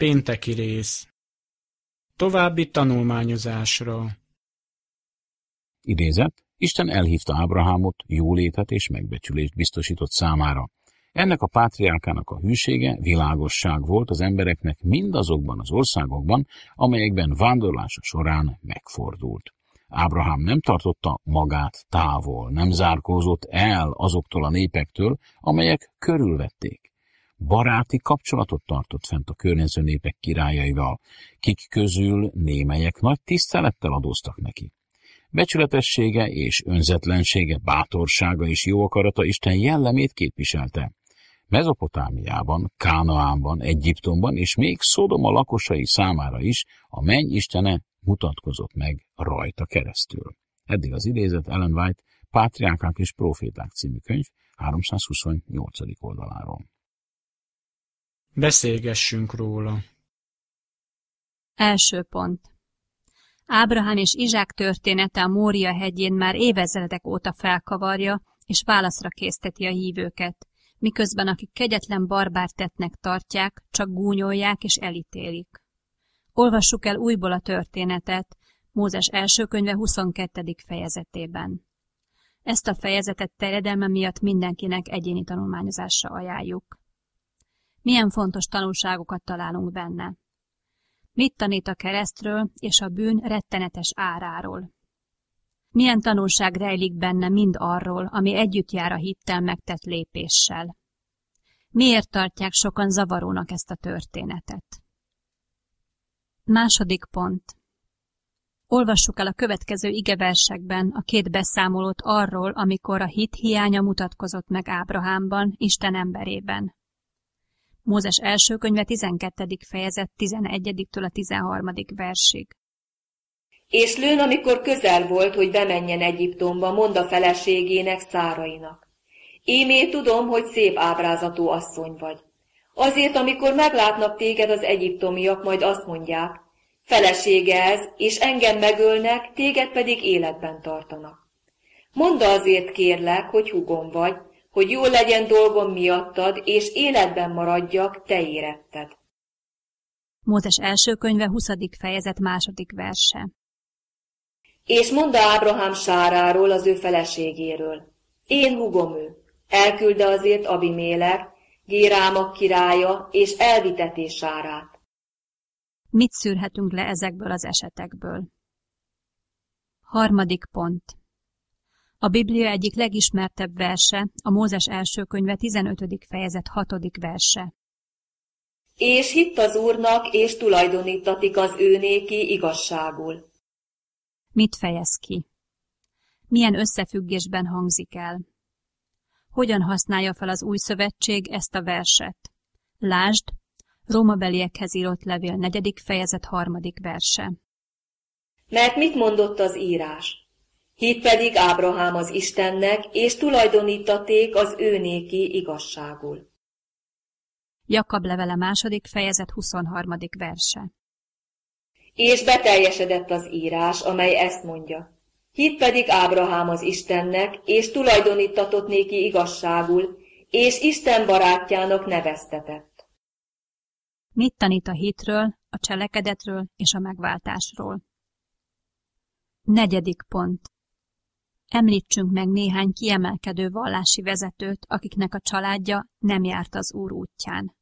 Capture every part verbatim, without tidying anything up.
Pénteki rész. További tanulmányozásra. Idézet: Isten elhívta Ábrahámot, jólétet és megbecsülést biztosított számára. Ennek a pátriárkának a hűsége világosság volt az embereknek mindazokban az országokban, amelyekben vándorlása során megfordult. Ábrahám nem tartotta magát távol, nem zárkózott el azoktól a népektől, amelyek körülvették. Baráti kapcsolatot tartott fent a környező népek királyaival, kik közül némelyek nagy tisztelettel adóztak neki. Becsületessége és önzetlensége, bátorsága és jó akarata Isten jellemét képviselte. Mezopotámiában, Kánaánban, Egyiptomban és még Szodoma lakosai számára is a menny istene mutatkozott meg rajta keresztül. Eddig az idézet Ellen White Pátriárkák és Proféták című könyv háromszázhuszonnyolcadik oldaláról. Beszélgessünk róla. Első pont. Ábrahám és Izsák története a Mória hegyén már évezredek óta felkavarja és válaszra készteti a hívőket, miközben akik kegyetlen barbár tettnek tartják, csak gúnyolják és elítélik. Olvassuk el újból a történetet Mózes első könyve huszonkettedik fejezetében. Ezt a fejezetet terjedelme miatt mindenkinek egyéni tanulmányozásra ajánljuk. Milyen fontos tanulságokat találunk benne? Mit tanít a keresztről és a bűn rettenetes áráról? Milyen tanulság rejlik benne mind arról, ami együtt jár a hittel megtett lépéssel? Miért tartják sokan zavarónak ezt a történetet? Második pont. Olvassuk el a következő igeversekben a két beszámolót arról, amikor a hit hiánya mutatkozott meg Ábrahámban, Isten emberében. Mózes első könyve tizenkettedik fejezet tizenegyediktől a tizenharmadik versig. És lőn, amikor közel volt, hogy bemenjen Egyiptomba, mond a feleségének, Szárainak: Ímé tudom, hogy szép ábrázatú asszony vagy. Azért, amikor meglátnak téged az egyiptomiak, majd azt mondják: felesége ez, és engem megölnek, téged pedig életben tartanak. Mondd azért, kérlek, hogy húgom vagy, hogy jól legyen dolgom miattad, és életben maradjak, te éretted. Mózes első könyve huszadik fejezet második verse. És mondta Ábrahám Sáráról, az ő feleségéről: Én húgom ő, elküldte azért Abimélek, Gérámak királya, és elviteti Sárát. Mit szűrhetünk le ezekből az esetekből? Harmadik pont. A Biblia egyik legismertebb verse, a Mózes első könyve tizenötödik fejezet hatodik verse. És hitt az Úrnak, és tulajdonítatik az ő néki igazságul. Mit fejez ki? Milyen összefüggésben hangzik el? Hogyan használja fel az új szövetség ezt a verset? Lásd, Rómabeliekhez írott levél negyedik fejezet harmadik verse. Mert mit mondott az írás? Hitt pedig Ábrahám az Istennek, és tulajdonítaték az ő néki igazságul. Jakab levele második fejezet huszonharmadik verse. És beteljesedett az írás, amely ezt mondja: hitt pedig Ábrahám az Istennek, és tulajdonítatott néki igazságul, és Isten barátjának neveztetett. Mit tanít a hitről, a cselekedetről és a megváltásról? Negyedik pont. Említsünk meg néhány kiemelkedő vallási vezetőt, akiknek a családja nem járt az Úr útján.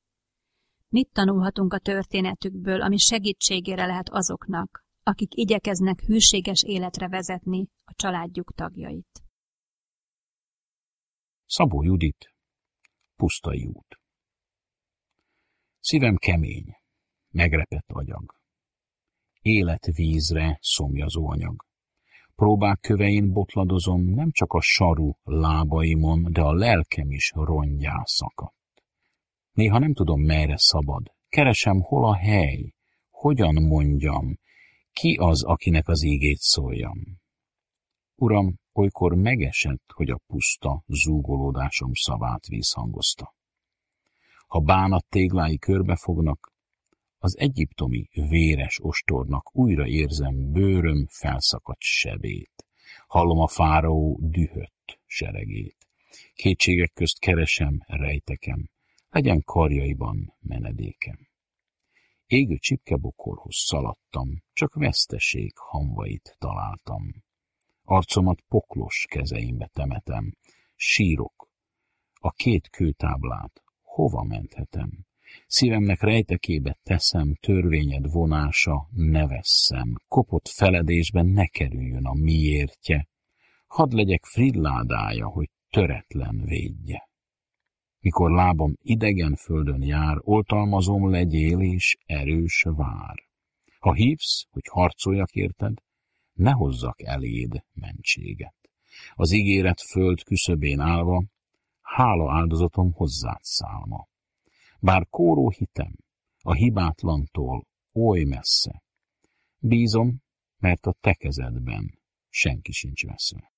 Mit tanulhatunk a történetükből, ami segítségére lehet azoknak, akik igyekeznek hűséges életre vezetni a családjuk tagjait? Szabó Judit, Pusztai út. Szívem kemény, megrepett agyag. Életvízre szomjazó anyag. Próbák kövein botladozom, nem csak a saru lábaimon, de a lelkem is rongyá szakadt. Néha nem tudom, merre szabad. Keresem, hol a hely, hogyan mondjam, ki az, akinek az ígét szóljam. Uram, olykor megesett, hogy a puszta zúgolódásom szavát vízhangozta. Ha bánat téglái körbefognak, az egyiptomi véres ostornak újra érzem bőröm felszakadt sebét. Hallom a fáraó dühött seregét. Kétségek közt keresem rejtekem, legyen karjaiban menedékem. Égő csipkebokorhoz szaladtam, csak veszteség hamvait találtam. Arcomat poklos kezeimbe temetem, sírok. A két kőtáblát hova menthetem? Szívemnek rejtekébe teszem, törvényed vonása ne vesszem, kopott feledésben ne kerüljön a miértje. Hadd legyek frilládája, hogy töretlen védje. Mikor lábam idegen földön jár, oltalmazom legyél és erős vár. Ha hívsz, hogy harcoljak érted, ne hozzak eléd mentséget. Az ígéret föld küszöbén állva, hála áldozatom hozzád szálma. Bár kóró hitem a hibátlantól oly messze, bízom, mert a te kezedben senki sincs veszve.